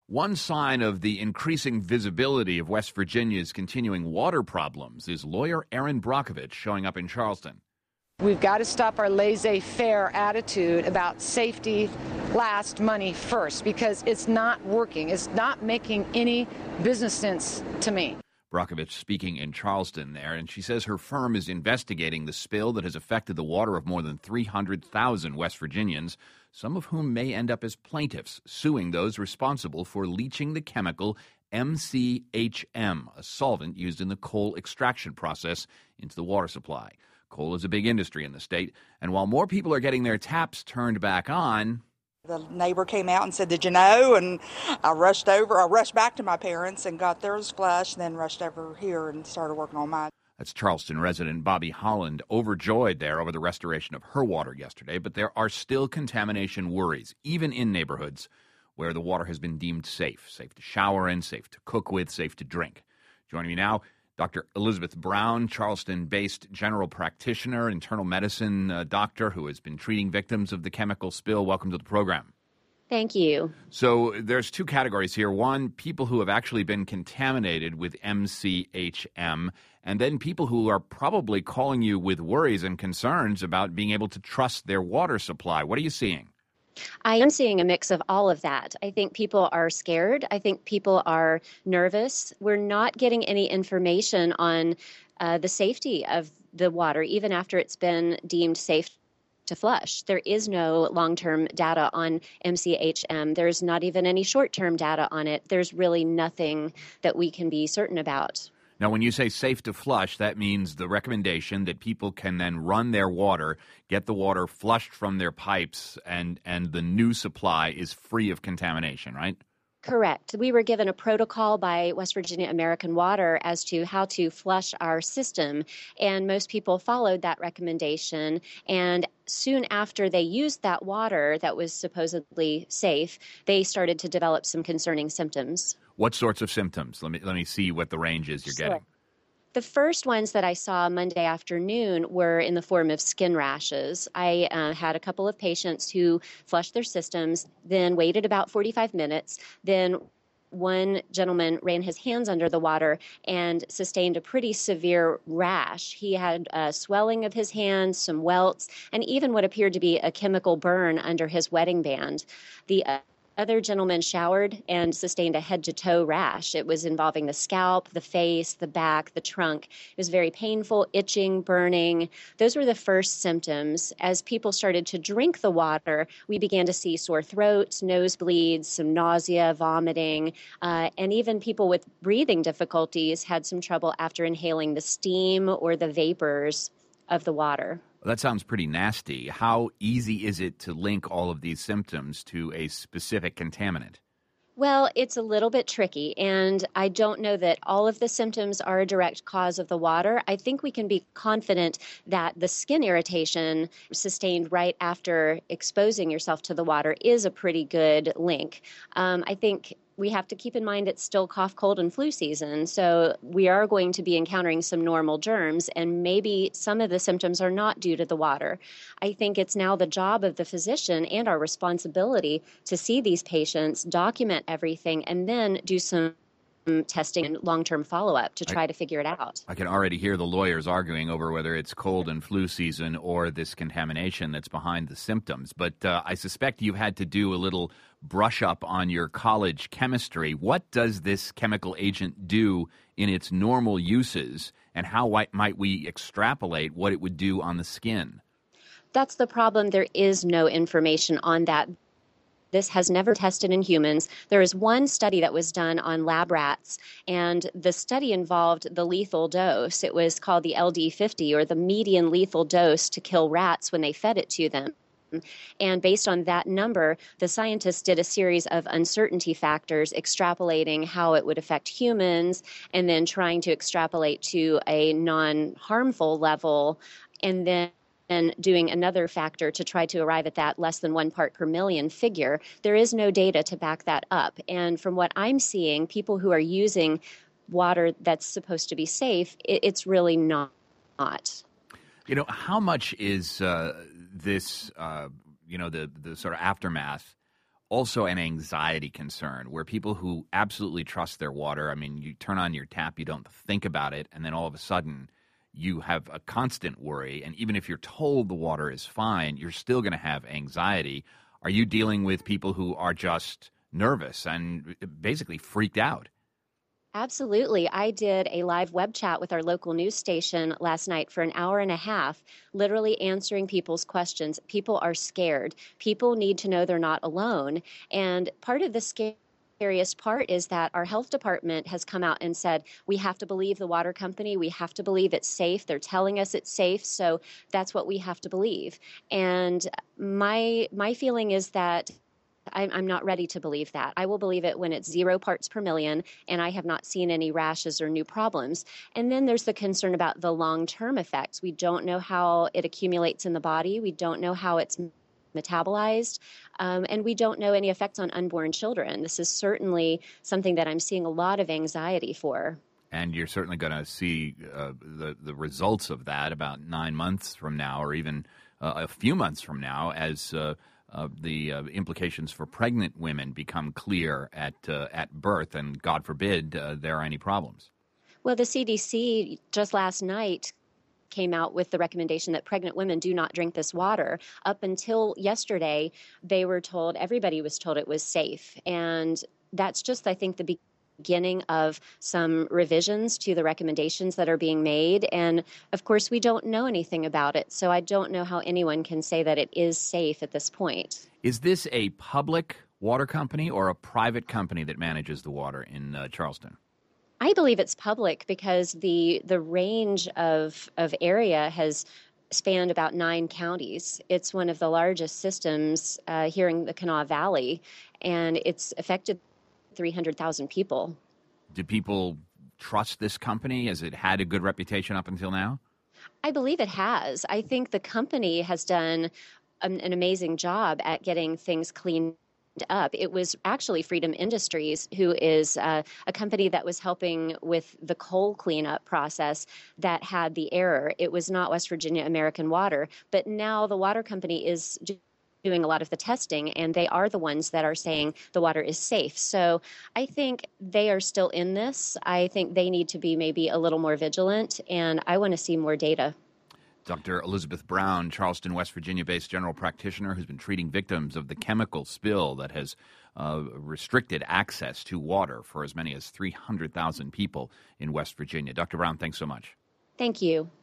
One sign of the increasing visibility of West Virginia's continuing water problems is lawyer Erin Brockovich showing up in Charleston. We've got to stop our laissez-faire attitude about safety last, money first, because it's not working. It's not making any business sense to me. Brockovich speaking in Charleston there, and she says her firm is investigating the spill that has affected the water of more than 300,000 West Virginians, some of whom may end up as plaintiffs, suing those responsible for leaching the chemical MCHM, a solvent used in the coal extraction process, into the water supply. Coal is a big industry in the state, and while more people are getting their taps turned back on, the neighbor came out and said, "Did you know?" And I rushed back to my parents and got theirs flushed, and then rushed over here and started working on mine. That's Charleston resident Bobby Holland, overjoyed there over the restoration of her water yesterday, but there are still contamination worries, even in neighborhoods where the water has been deemed safe to shower in, safe to cook with, safe to drink. Joining me now, Dr. Elizabeth Brown, Charleston-based general practitioner, internal medicine doctor who has been treating victims of the chemical spill. Welcome to the program. Thank you. So there's two categories here. One, people who have actually been contaminated with MCHM, and then people who are probably calling you with worries and concerns about being able to trust their water supply. What are you seeing? I am seeing a mix of all of that. I think people are scared. I think people are nervous. We're not getting any information on the safety of the water, even after it's been deemed safe to flush. There is no long-term data on MCHM. There's not even any short-term data on it. There's really nothing that we can be certain about. Now, when you say safe to flush, that means the recommendation that people can then run their water, get the water flushed from their pipes, and the new supply is free of contamination, right? Correct. We were given a protocol by West Virginia American Water as to how to flush our system, and most people followed that recommendation. And soon after they used that water that was supposedly safe, they started to develop some concerning symptoms. What sorts of symptoms? Let me see what the range is you're getting. The first ones that I saw Monday afternoon were in the form of skin rashes. I had a couple of patients who flushed their systems, then waited about 45 minutes, then one gentleman ran his hands under the water and sustained a pretty severe rash. He had swelling of his hands, some welts, and even what appeared to be a chemical burn under his wedding band. The other gentleman showered and sustained a head-to-toe rash. It was involving the scalp, the face, the back, the trunk. It was very painful, itching, burning. Those were the first symptoms. As people started to drink the water, we began to see sore throats, nosebleeds, some nausea, vomiting, and even people with breathing difficulties had some trouble after inhaling the steam or the vapors of the water. Well, that sounds pretty nasty. How easy is it to link all of these symptoms to a specific contaminant? Well, it's a little bit tricky, and I don't know that all of the symptoms are a direct cause of the water. I think we can be confident that the skin irritation sustained right after exposing yourself to the water is a pretty good link. I think we have to keep in mind it's still cough, cold, and flu season, so we are going to be encountering some normal germs, and maybe some of the symptoms are not due to the water. I think it's now the job of the physician and our responsibility to see these patients, document everything, and then do some testing and long-term follow-up to try to figure it out. I can already hear the lawyers arguing over whether it's cold and flu season or this contamination that's behind the symptoms. But I suspect you've had to do a little brush up on your college chemistry. What does this chemical agent do in its normal uses, and how might we extrapolate what it would do on the skin? That's the problem. There is no information on that. This has never tested in humans. There is one study that was done on lab rats, and the study involved the lethal dose. It was called the LD50, or the median lethal dose to kill rats when they fed it to them. And based on that number, the scientists did a series of uncertainty factors, extrapolating how it would affect humans, and then trying to extrapolate to a non-harmful level, and then doing another factor to try to arrive at that less than 1 part per million figure. There is no data to back that up. And from what I'm seeing, people who are using water that's supposed to be safe, it's really not. You know, how much is this, the sort of aftermath also an anxiety concern where people who absolutely trust their water, I mean, you turn on your tap, you don't think about it, and then all of a sudden you have a constant worry. And even if you're told the water is fine, you're still going to have anxiety. Are you dealing with people who are just nervous and basically freaked out? Absolutely. I did a live web chat with our local news station last night for an hour and a half, literally answering people's questions. People are scared. People need to know they're not alone. And part of the scariest part is that our health department has come out and said, we have to believe the water company. We have to believe it's safe. They're telling us it's safe. So that's what we have to believe. And my feeling is that I'm not ready to believe that. I will believe it when it's 0 parts per million and I have not seen any rashes or new problems. And then there's the concern about the long-term effects. We don't know how it accumulates in the body. We don't know how it's metabolized, and we don't know any effects on unborn children. This is certainly something that I'm seeing a lot of anxiety for. And you're certainly going to see the results of that about 9 months from now, or even a few months from now, as the implications for pregnant women become clear at birth, and God forbid there are any problems. Well, the CDC just last night came out with the recommendation that pregnant women do not drink this water. Up until yesterday, everybody was told it was safe. And that's just, I think, the beginning of some revisions to the recommendations that are being made. And of course, we don't know anything about it. So I don't know how anyone can say that it is safe at this point. Is this a public water company or a private company that manages the water in Charleston? I believe it's public because the range of area has spanned about 9 counties. It's one of the largest systems here in the Kanawha Valley, and it's affected 300,000 people. Do people trust this company? Has it had a good reputation up until now? I believe it has. I think the company has done an amazing job at getting things cleaned up. It was actually Freedom Industries, who is a company that was helping with the coal cleanup process, that had the error. It was not West Virginia American Water, but now the water company is doing a lot of the testing, and they are the ones that are saying the water is safe. So I think they are still in this. I think they need to be maybe a little more vigilant, and I want to see more data. Dr. Elizabeth Brown, Charleston, West Virginia-based general practitioner who's been treating victims of the chemical spill that has restricted access to water for as many as 300,000 people in West Virginia. Dr. Brown, thanks so much. Thank you.